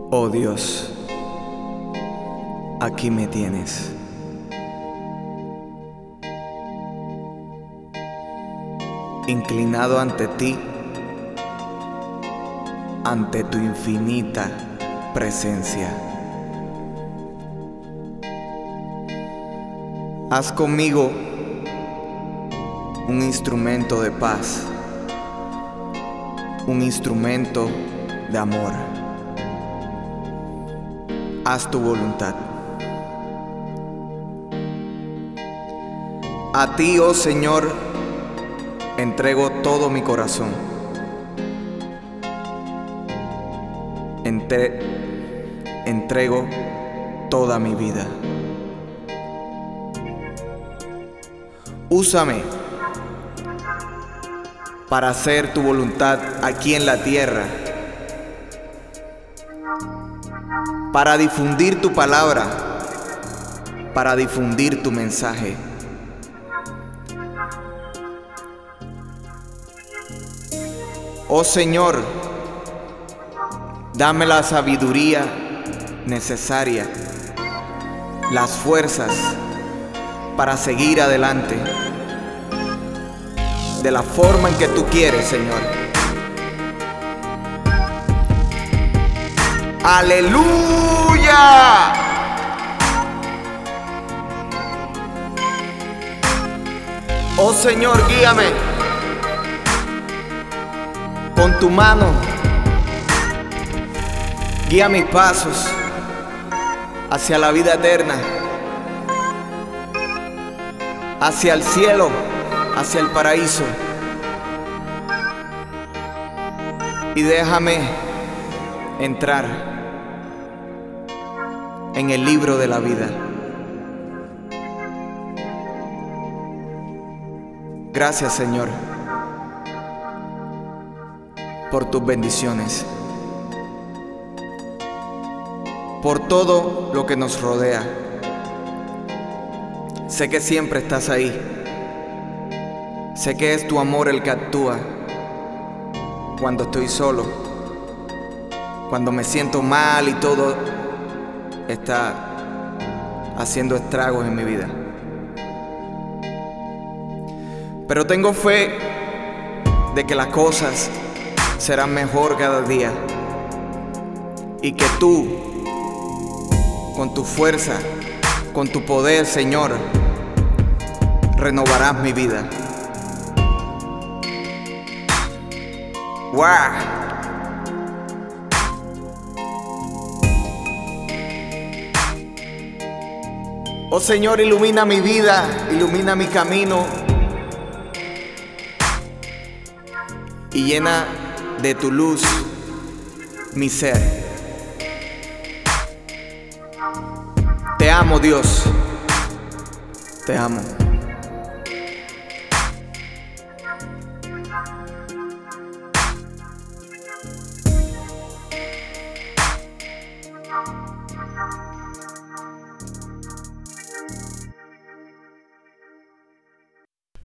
Oh Dios, aquí me tienes. Inclinado ante ti, ante tu infinita presencia. Haz conmigo un instrumento de paz, un instrumento de amor. Haz tu voluntad. A ti, oh Señor, entrego todo mi corazón. Entrego toda mi vida. Úsame para hacer tu voluntad aquí en la tierra, para difundir tu palabra, para difundir tu mensaje. Oh Señor, dame la sabiduría necesaria, las fuerzas para seguir adelante de la forma en que tú quieres, Señor. ¡Aleluya! Oh Señor, guíame con tu mano. Guía mis pasos hacia la vida eterna, hacia el cielo, hacia el paraíso. Y déjame entrar en el libro de la vida. Gracias, Señor, por tus bendiciones, por todo lo que nos rodea. Sé que siempre estás ahí. Sé que es tu amor el que actúa cuando estoy solo, cuando me siento mal y todo está haciendo estragos en mi vida. Pero tengo fe de que las cosas serán mejor cada día y que tú, con tu fuerza, con tu poder, Señor, renovarás mi vida. ¡Wow! Oh Señor, ilumina mi vida, ilumina mi camino y llena de tu luz mi ser. Te amo, Dios. Te amo.